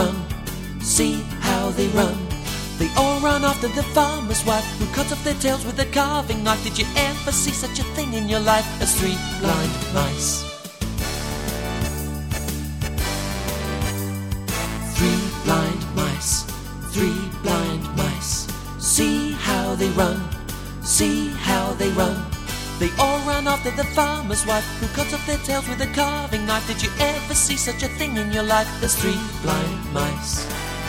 run, see how they run. They all run after the farmer's wife, who cuts off their tails with a carving knife. Did you ever see such a thing in your life as three blind mice? Three blind mice, three blind mice. See how they run, see how they run. They all run after the farmer's wife, who cuts off their tails with a carving knife. Did you ever see such a thing in your life as three blind mice?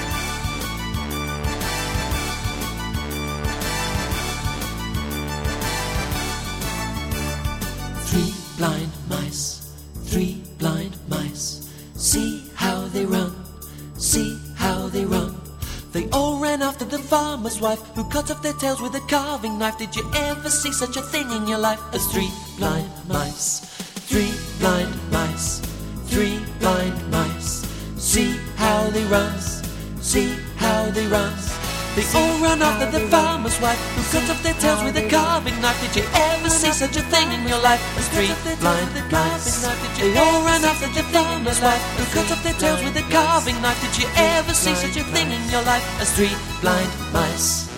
Three blind mice, three blind mice. See how they run, see how they run. They all ran after the farmer's wife, who cut off their tails with a carving knife. Did you ever see such a thing in your life as three blind mice? Three blind mice, three blind mice. See how they run, see how they run. They all run after the farmer's wife, who cut off their tails with a carving knife. Did you ever see such a thing in your life as three blind mice? They all run after the farmer's wife, who cut off their tails with a carving knife. Did you ever see such a thing in your life as three blind mice?